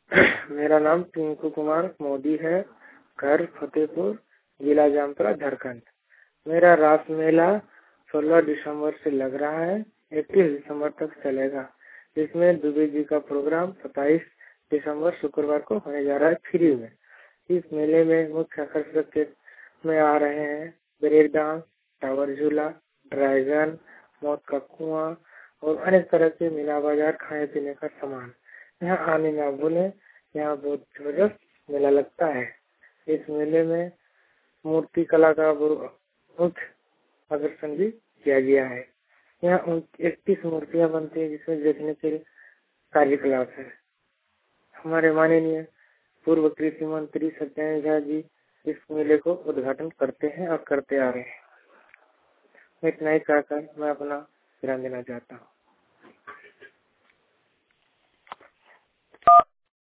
मेरा नाम टिंकू कुमार मोदी है। घर फतेहपुर, जिला जामताड़ा, झारखंड। मेरा रास मेला 16 दिसंबर से लग रहा है, 21 दिसंबर तक चलेगा। इसमें दुबे जी का प्रोग्राम 27 दिसंबर शुक्रवार को होने जा रहा है फ्री में। इस मेले में मुख्य आकर्षक में आ रहे हैं ब्रेक डांस, टावर झूला, ड्रैगन, मौत का कुआं और अनेक तरह के मीना बाजार, खाने पीने का सामान। यहाँ आने ना भूलें, यहाँ बहुत जबरदस्त मेला लगता है। इस मेले में मूर्ति कला का मुख्य आकर्षण भी किया गया है। यहाँ 31 मूर्तियाँ बनती है, जिसमें देखने के कार्यकलाप है। हमारे माननीय पूर्व कृषि मंत्री सत्येंद्र झा जी इस मेले को उद्घाटन करते हैं और करते आ रहे हैं। मैं इतना ही कहकर मैं अपना विराम देना चाहता हूँ।